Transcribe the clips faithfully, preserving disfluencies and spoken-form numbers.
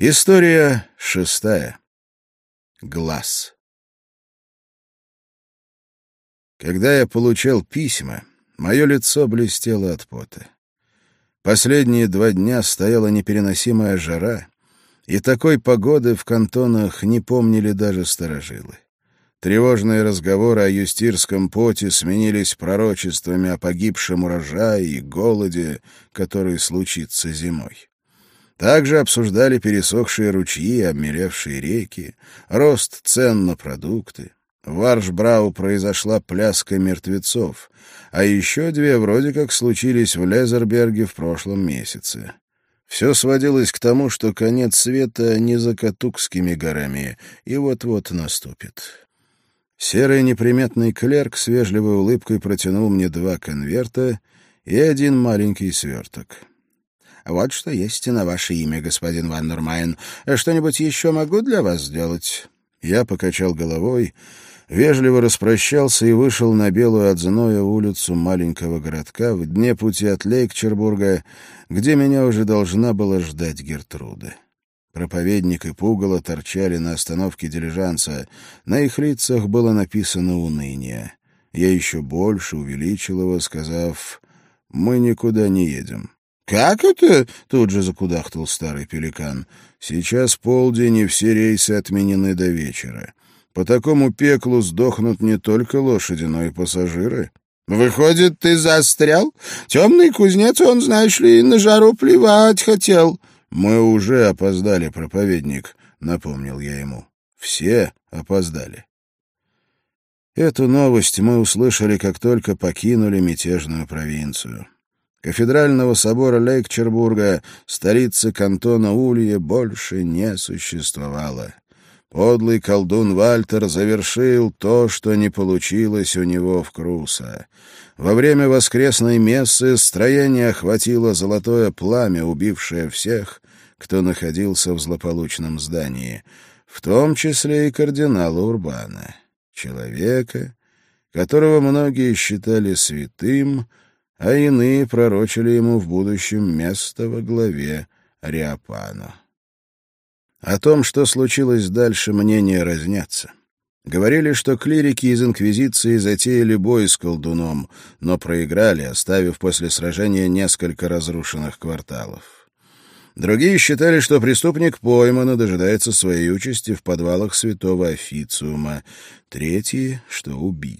История шестая. Глаз. Когда я получал письма, мое лицо блестело от пота. Последние два дня стояла непереносимая жара, и такой погоды в кантонах не помнили даже старожилы. Тревожные разговоры о юстирском поте сменились пророчествами о погибшем урожае и голоде, который случится зимой. Также обсуждали пересохшие ручьи, обмелевшие реки, рост цен на продукты. В Варшбрау произошла пляска мертвецов, а еще две вроде как случились в Лезерберге в прошлом месяце. Все сводилось к тому, что конец света не за Катукскими горами и вот-вот наступит. Серый неприметный клерк с вежливой улыбкой протянул мне два конверта и один маленький сверток. «Вот что есть на ваше имя, господин Ван Нормайн. Что-нибудь еще могу для вас сделать?» Я покачал головой, вежливо распрощался и вышел на белую от зноя улицу маленького городка в дне пути от Лейкчербурга, где меня уже должна была ждать Гертруда. Проповедник и пугало торчали на остановке дилижанса. На их лицах было написано уныние. Я еще больше увеличил его, сказав: «Мы никуда не едем». «Как это?» — тут же закудахтал старый пеликан. «Сейчас полдень, и все рейсы отменены до вечера. По такому пеклу сдохнут не только лошади, но и пассажиры». «Выходит, ты застрял? Темный кузнец, он, знаешь ли, на жару плевать хотел». «Мы уже опоздали, проповедник», — напомнил я ему. «Все опоздали». Эту новость мы услышали, как только покинули мятежную провинцию. Кафедрального собора Лейкчербурга, столицы кантона Улье, больше не существовало. Подлый колдун Вальтер завершил то, что не получилось у него в Круса. Во время воскресной мессы строение охватило золотое пламя, убившее всех, кто находился в злополучном здании, в том числе и кардинала Урбана, человека, которого многие считали святым, а иные пророчили ему в будущем место во главе Риопано. О том, что случилось дальше, мнения разнятся. Говорили, что клирики из Инквизиции затеяли бой с колдуном, но проиграли, оставив после сражения несколько разрушенных кварталов. Другие считали, что преступник пойман и дожидается своей участи в подвалах святого Официума. Третьи, что убит.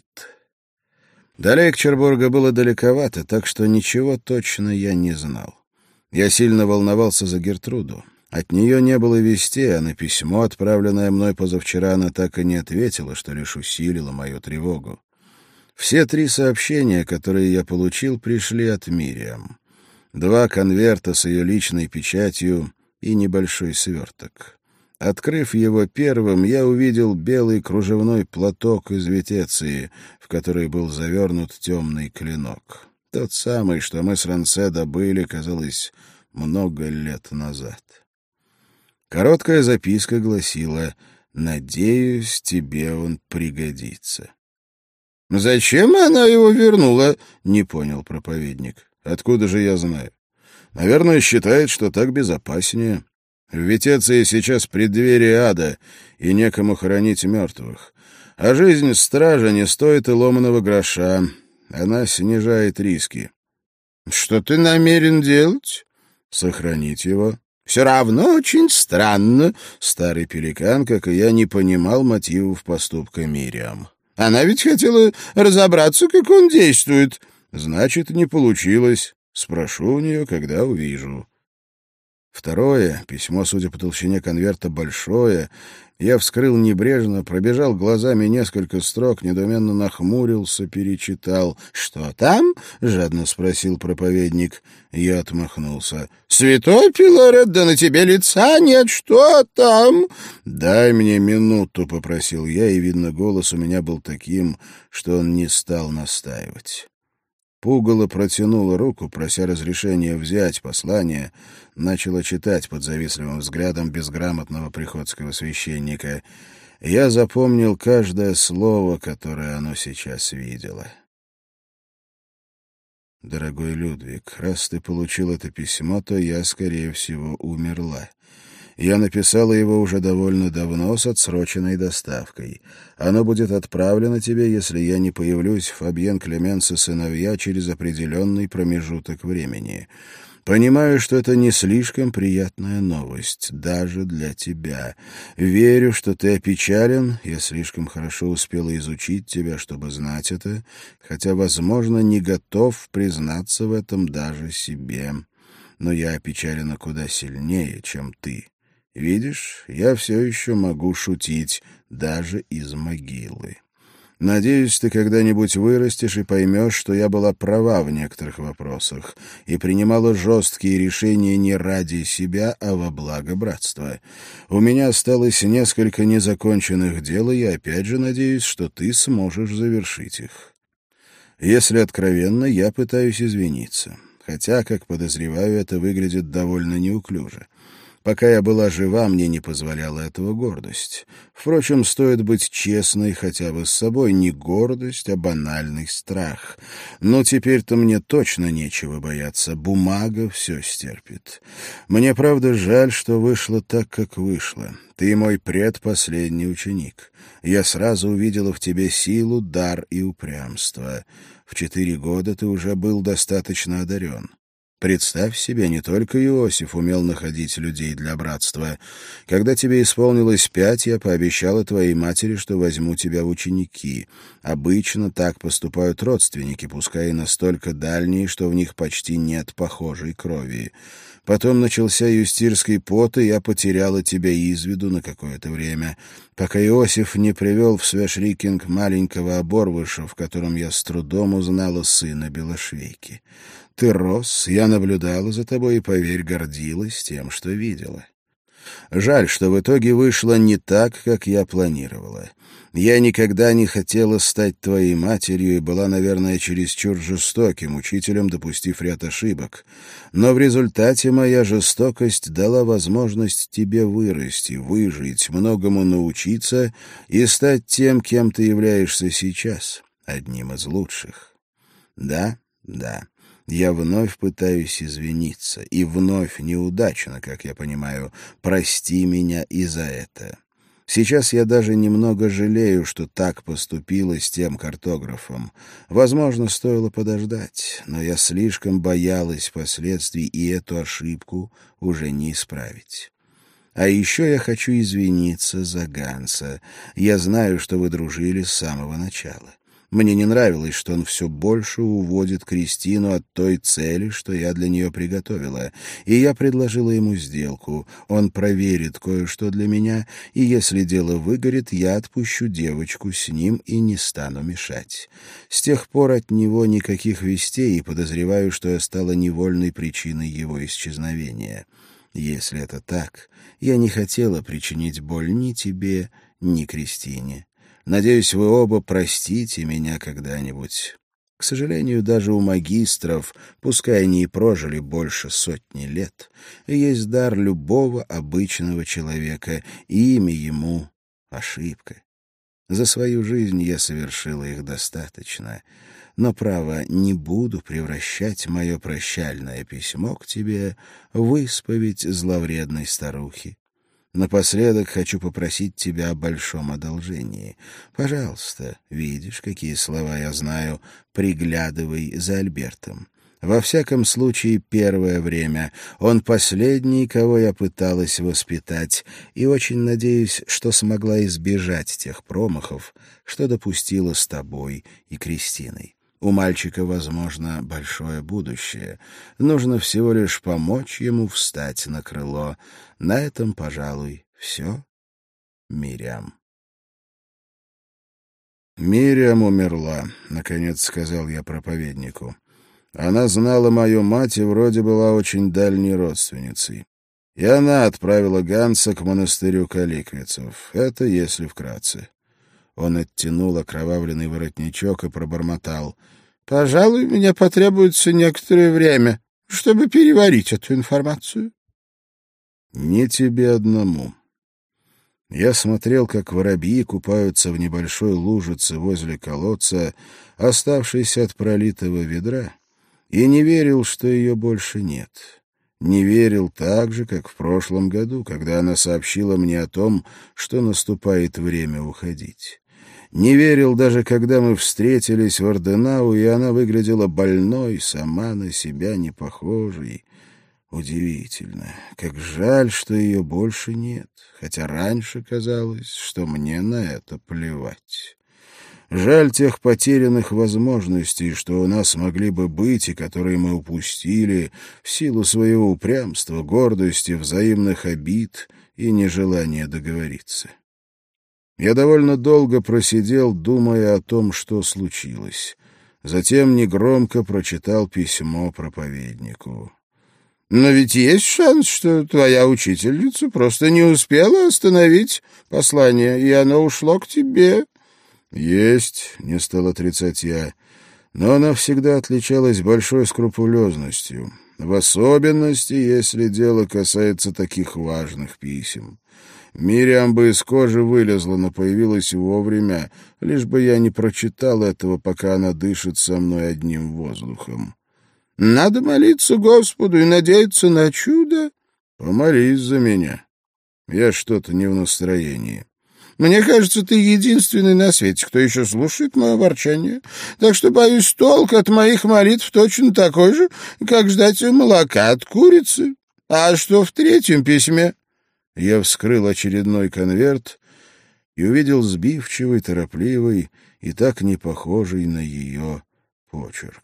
До Лейкчербурга было далековато, так что ничего точно я не знал. Я сильно волновался за Гертруду. От нее не было вестей, а на письмо, отправленное мной позавчера, она так и не ответила, что лишь усилило мою тревогу. Все три сообщения, которые я получил, пришли от Мириам. Два конверта с ее личной печатью и небольшой сверток. Открыв его первым, я увидел белый кружевной платок из Ветеции, в который был завернут темный клинок. Тот самый, что мы с Рансе добыли, казалось, много лет назад. Короткая записка гласила: «Надеюсь, тебе он пригодится». «Зачем она его вернула?» — не понял проповедник. «Откуда же я знаю? Наверное, считает, что так безопаснее. В Ветеции сейчас преддверие ада, и некому хоронить мертвых. А жизнь стража не стоит и ломаного гроша. Она снижает риски». «Что ты намерен делать?» «Сохранить его». «Все равно очень странно». Старый пеликан, как и я, не понимал мотивов поступка Мириам. «Она ведь хотела разобраться, как он действует». «Значит, не получилось. Спрошу у нее, когда увижу». Второе, письмо, судя по толщине конверта, большое, я вскрыл небрежно, пробежал глазами несколько строк, недоуменно нахмурился, перечитал. «Что там?» — жадно спросил проповедник. Я отмахнулся. «Святой Пилорет, да на тебе лица нет, что там?» «Дай мне минуту», — попросил я, и, видно, голос у меня был таким, что он не стал настаивать. Пугало протянула руку, прося разрешения взять послание, начала читать под завистливым взглядом безграмотного приходского священника. Я запомнил каждое слово, которое оно сейчас видело. «Дорогой Людвиг, раз ты получил это письмо, то я, скорее всего, умерла. Я написала его уже довольно давно с отсроченной доставкой. Оно будет отправлено тебе, если я не появлюсь в Фабьен Клеменс и сыновья через определенный промежуток времени. Понимаю, что это не слишком приятная новость, даже для тебя. Верю, что ты опечален. Я слишком хорошо успела изучить тебя, чтобы знать это, хотя, возможно, не готов признаться в этом даже себе. Но я опечалена куда сильнее, чем ты. Видишь, я все еще могу шутить, даже из могилы. Надеюсь, ты когда-нибудь вырастешь и поймешь, что я была права в некоторых вопросах и принимала жесткие решения не ради себя, а во благо братства. У меня осталось несколько незаконченных дел, и я опять же надеюсь, что ты сможешь завершить их. Если откровенно, я пытаюсь извиниться, хотя, как подозреваю, это выглядит довольно неуклюже. Пока я была жива, мне не позволяла этого гордость. Впрочем, стоит быть честной хотя бы с собой. Не гордость, а банальный страх. Но теперь-то мне точно нечего бояться. Бумага все стерпит. Мне, правда, жаль, что вышло так, как вышло. Ты мой предпоследний ученик. Я сразу увидела в тебе силу, дар и упрямство. В четыре года ты уже был достаточно одарен. Представь себе, не только Иосиф умел находить людей для братства. Когда тебе исполнилось пять, я пообещала твоей матери, что возьму тебя в ученики. Обычно так поступают родственники, пускай и настолько дальние, что в них почти нет похожей крови. Потом начался юстирский пот, и я потеряла тебя из виду на какое-то время, пока Иосиф не привел в Свешрикинг маленького оборвыша, в котором я с трудом узнала сына Белошвейки. Ты рос, я наблюдала за тобой и, поверь, гордилась тем, что видела. Жаль, что в итоге вышло не так, как я планировала. Я никогда не хотела стать твоей матерью и была, наверное, чересчур жестоким учителем, допустив ряд ошибок. Но в результате моя жестокость дала возможность тебе вырасти, выжить, многому научиться и стать тем, кем ты являешься сейчас, одним из лучших. Да, да. Я вновь пытаюсь извиниться, и вновь неудачно, как я понимаю. Прости меня и за это. Сейчас я даже немного жалею, что так поступила с тем картографом. Возможно, стоило подождать, но я слишком боялась последствий, и эту ошибку уже не исправить. А еще я хочу извиниться за Ганса. Я знаю, что вы дружили с самого начала. Мне не нравилось, что он все больше уводит Кристину от той цели, что я для нее приготовила, и я предложила ему сделку. Он проверит кое-что для меня, и если дело выгорит, я отпущу девочку с ним и не стану мешать. С тех пор от него никаких вестей, и подозреваю, что я стала невольной причиной его исчезновения. Если это так, я не хотела причинить боль ни тебе, ни Кристине. Надеюсь, вы оба простите меня когда-нибудь. К сожалению, даже у магистров, пускай они и прожили больше сотни лет, есть дар любого обычного человека, и имя ему — ошибка. За свою жизнь я совершила их достаточно, но, право, не буду превращать мое прощальное письмо к тебе в исповедь зловредной старухи. Напоследок хочу попросить тебя о большом одолжении. Пожалуйста, видишь, какие слова я знаю, приглядывай за Альбертом. Во всяком случае, первое время. Он последний, кого я пыталась воспитать, и очень надеюсь, что смогла избежать тех промахов, что допустила с тобой и Кристиной. У мальчика, возможно, большое будущее. Нужно всего лишь помочь ему встать на крыло. На этом, пожалуй, все. Мириам. «Мириам умерла», — наконец сказал я проповеднику. «Она знала мою мать и вроде была очень дальней родственницей. И она отправила Ганса к монастырю каликвицев. Это если вкратце». Он оттянул окровавленный воротничок и пробормотал: «Пожалуй, мне потребуется некоторое время, чтобы переварить эту информацию». «Не тебе одному». Я смотрел, как воробьи купаются в небольшой лужице возле колодца, оставшейся от пролитого ведра, и не верил, что ее больше нет. Не верил так же, как в прошлом году, когда она сообщила мне о том, что наступает время уходить. Не верил даже, когда мы встретились в Орденау, и она выглядела больной, сама на себя не похожей. Удивительно. Как жаль, что ее больше нет, хотя раньше казалось, что мне на это плевать. Жаль тех потерянных возможностей, что у нас могли бы быть и которые мы упустили в силу своего упрямства, гордости, взаимных обид и нежелания договориться. Я довольно долго просидел, думая о том, что случилось. Затем негромко прочитал письмо проповеднику. «Но ведь есть шанс, что твоя учительница просто не успела остановить послание, и оно ушло к тебе». «Есть», — не стал отрицать я, но она всегда отличалась большой скрупулезностью, в особенности, если дело касается таких важных писем. Мириам бы из кожи вылезла, но появилась вовремя, лишь бы я не прочитал этого, пока она дышит со мной одним воздухом. «Надо молиться Господу и надеяться на чудо». «Помолись за меня. Я что-то не в настроении». «Мне кажется, ты единственный на свете, кто еще слушает мое ворчание. Так что, боюсь, толк от моих молитв точно такой же, как ждать молока от курицы. А что в третьем письме?» Я вскрыл очередной конверт и увидел сбивчивый, торопливый и так не похожий на ее почерк.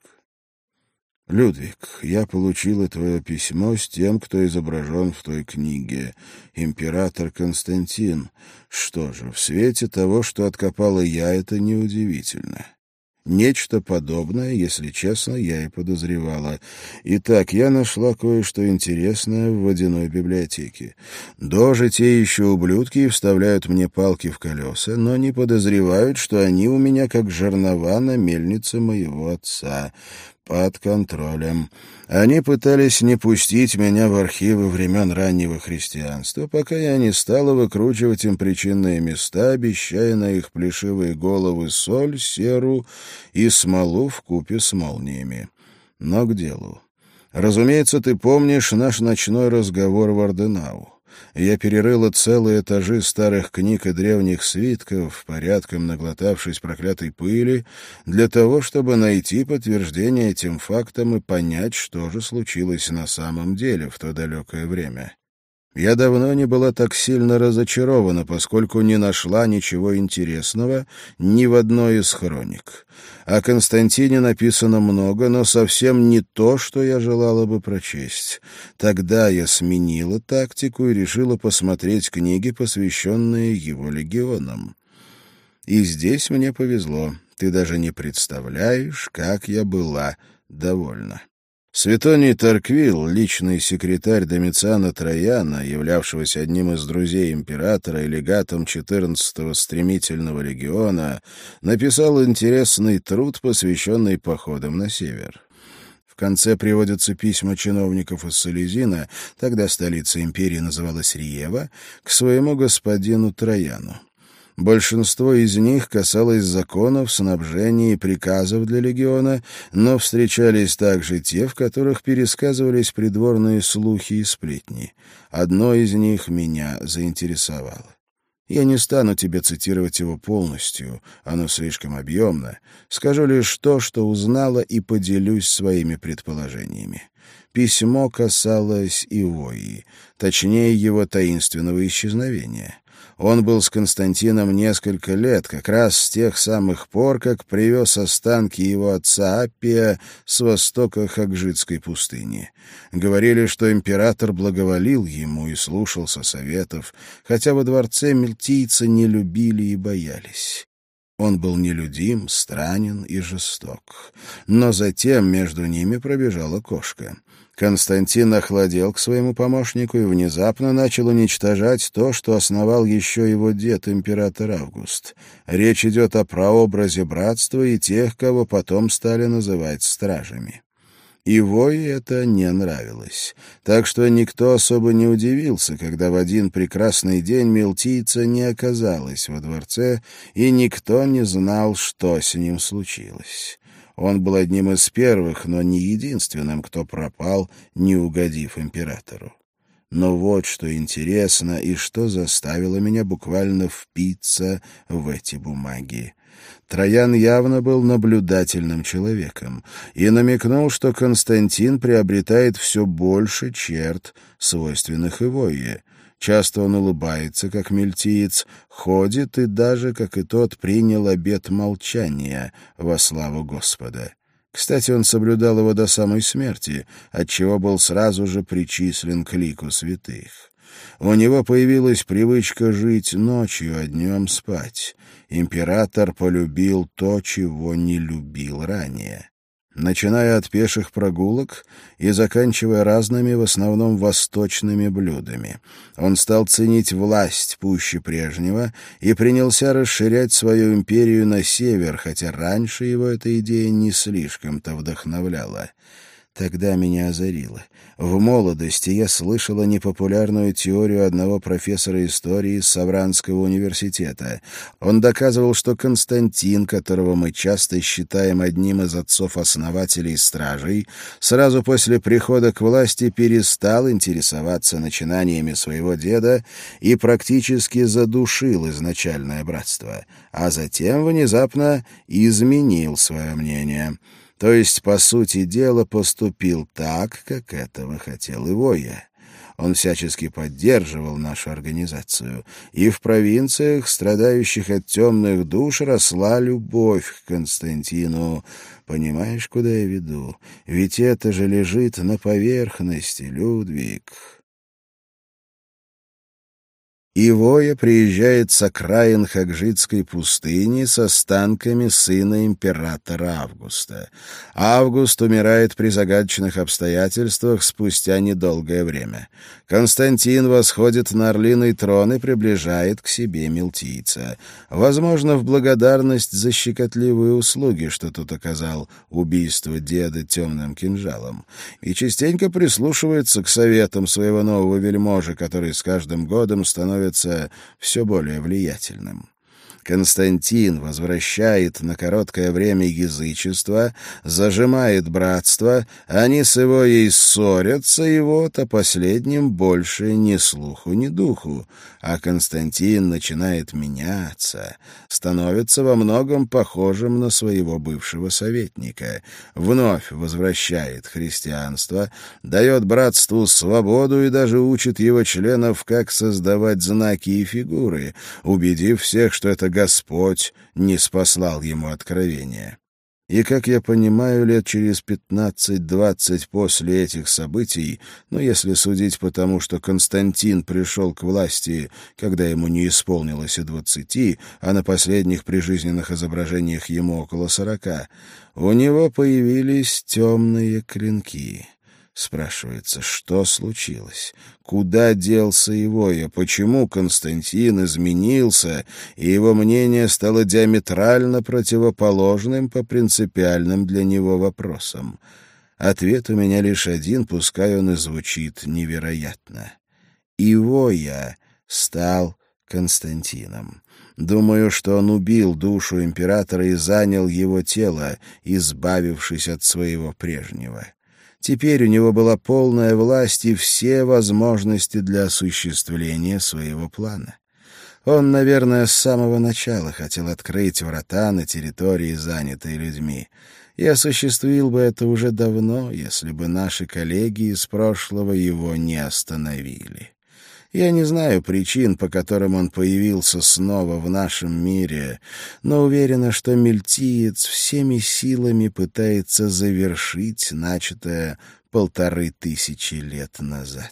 «Людвиг, я получила твое письмо с тем, кто изображен в той книге. Император Константин. Что же, в свете того, что откопала я, это неудивительно. Нечто подобное, если честно, я и подозревала. Итак, я нашла кое-что интересное в водяной библиотеке. Дожи те еще ублюдки вставляют мне палки в колеса, но не подозревают, что они у меня как жернова на мельнице моего отца. Под контролем. Они пытались не пустить меня в архивы времен раннего христианства, пока я не стала выкручивать им причинные места, обещая на их плешивые головы соль, серу и смолу вкупе с молниями. Но к делу. Разумеется, ты помнишь наш ночной разговор в Орденау. Я перерыла целые этажи старых книг и древних свитков, порядком наглотавшись проклятой пыли, для того, чтобы найти подтверждение этим фактам и понять, что же случилось на самом деле в то далекое время. Я давно не была так сильно разочарована, поскольку не нашла ничего интересного ни в одной из хроник. О Константине написано много, но совсем не то, что я желала бы прочесть. Тогда я сменила тактику и решила посмотреть книги, посвященные его легионам. И здесь мне повезло. Ты даже не представляешь, как я была довольна. Светоний Тарквил, личный секретарь Домициана Траяна, являвшегося одним из друзей императора и легатом четырнадцатого стремительного легиона, написал интересный труд, посвященный походам на север. В конце приводятся письма чиновников из Салезина, тогда столица империи называлась Риева, к своему господину Траяну. Большинство из них касалось законов, снабжения и приказов для легиона, но встречались также те, в которых пересказывались придворные слухи и сплетни. Одно из них меня заинтересовало. Я не стану тебе цитировать его полностью, оно слишком объемно. Скажу лишь то, что узнала, и поделюсь своими предположениями. Письмо касалось Ивои, точнее его таинственного исчезновения. Он был с Константином несколько лет, как раз с тех самых пор, как привез останки его отца Аппия с востока Хагжитской пустыни. Говорили, что император благоволил ему и слушался советов, хотя во дворце мельтийца не любили и боялись. Он был нелюдим, странен и жесток. Но затем между ними пробежала кошка. Константин охладел к своему помощнику и внезапно начал уничтожать то, что основал еще его дед, император Август. Речь идет о прообразе братства и тех, кого потом стали называть стражами. Ивои это не нравилось, так что никто особо не удивился, когда в один прекрасный день мелтийца не оказалось во дворце, и никто не знал, что с ним случилось. Он был одним из первых, но не единственным, кто пропал, не угодив императору. Но вот что интересно и что заставило меня буквально впиться в эти бумаги. Троян явно был наблюдательным человеком и намекнул, что Константин приобретает все больше черт, свойственных Ивойе. Часто он улыбается, как мельтиец, ходит и даже, как и тот, принял обет молчания во славу Господа. Кстати, он соблюдал его до самой смерти, отчего был сразу же причислен к лику святых. У него появилась привычка жить ночью, а днем спать. Император полюбил то, чего не любил ранее. Начиная от пеших прогулок и заканчивая разными, в основном восточными блюдами. Он стал ценить власть пуще прежнего и принялся расширять свою империю на север, хотя раньше его эта идея не слишком-то вдохновляла. Тогда меня озарило. В молодости я слышала непопулярную теорию одного профессора истории из Савранского университета. Он доказывал, что Константин, которого мы часто считаем одним из отцов-основателей стражей, сразу после прихода к власти перестал интересоваться начинаниями своего деда и практически задушил изначальное братство, а затем внезапно изменил свое мнение. То есть, по сути дела, поступил так, как этого хотел Ивойя. Он всячески поддерживал нашу организацию, и в провинциях, страдающих от темных душ, росла любовь к Константину. Понимаешь, куда я веду? Ведь это же лежит на поверхности, Людвиг. Ивойя приезжает с окраин Хагжитской пустыни с останками сына императора Августа. Август умирает при загадочных обстоятельствах спустя недолгое время. Константин восходит на орлиный трон и приближает к себе мелтийца. Возможно, в благодарность за щекотливые услуги, что тут оказал убийство деда темным кинжалом. И частенько прислушивается к советам своего нового вельможи, который с каждым годом становится все более влиятельным. Константин возвращает на короткое время язычество, зажимает братство, они с Ивойей ссорятся, и вот о последнем больше ни слуху, ни духу. А Константин начинает меняться, становится во многом похожим на своего бывшего советника, вновь возвращает христианство, дает братству свободу и даже учит его членов, как создавать знаки и фигуры, убедив всех, что это Господь не спаслал ему откровения. И, как я понимаю, лет через пятнадцать-двадцать после этих событий, ну, если судить по тому, что Константин пришел к власти, когда ему не исполнилось и двадцати, а на последних прижизненных изображениях ему около сорока, у него появились темные клинки. Спрашивается, что случилось? Куда делся Ивойя? Почему Константин изменился, и его мнение стало диаметрально противоположным по принципиальным для него вопросам? Ответ у меня лишь один, пускай он и звучит невероятно. Ивойя стал Константином. Думаю, что он убил душу императора и занял его тело, избавившись от своего прежнего. Теперь у него была полная власть и все возможности для осуществления своего плана. Он, наверное, с самого начала хотел открыть врата на территории, занятой людьми. И осуществил бы это уже давно, если бы наши коллеги из прошлого его не остановили. Я не знаю причин, по которым он появился снова в нашем мире, но уверена, что мельтиец всеми силами пытается завершить начатое полторы тысячи лет назад.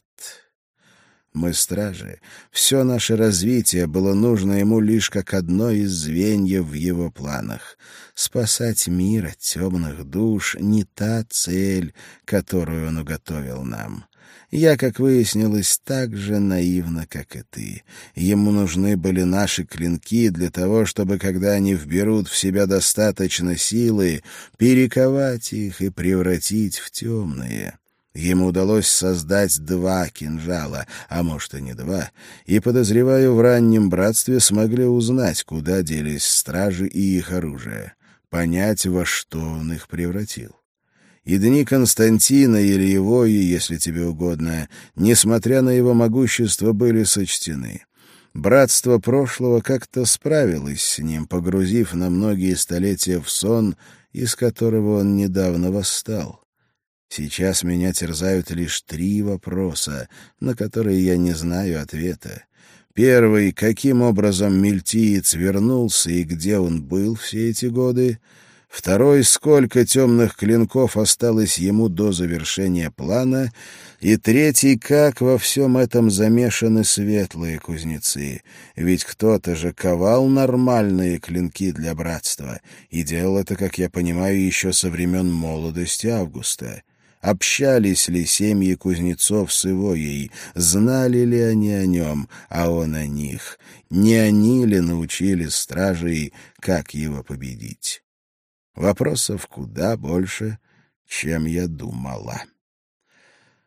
Мы, стражи, все наше развитие было нужно ему лишь как одно из звеньев в его планах. Спасать мир от темных душ — не та цель, которую он уготовил нам. Я, как выяснилось, так же наивна, как и ты. Ему нужны были наши клинки для того, чтобы, когда они вберут в себя достаточно силы, перековать их и превратить в темные. Ему удалось создать два кинжала, а может и не два, и, подозреваю, в раннем братстве смогли узнать, куда делись стражи и их оружие. понять, во что он их превратил. И дни Константина или его, если тебе угодно, несмотря на его могущество, были сочтены. Братство прошлого как-то справилось с ним, погрузив на многие столетия в сон, из которого он недавно восстал. Сейчас меня терзают лишь три вопроса, на которые я не знаю ответа. Первый — каким образом Мельтиец вернулся и где он был все эти годы? Второй — сколько темных клинков осталось ему до завершения плана? И третий — как во всем этом замешаны светлые кузнецы? Ведь кто-то же ковал нормальные клинки для братства, и делал это, как я понимаю, еще со времен молодости Августа. Общались ли семьи кузнецов с Ивоей, знали ли они о нем, а он о них? Не они ли научили стражей, как его победить? Вопросов куда больше, чем я думала.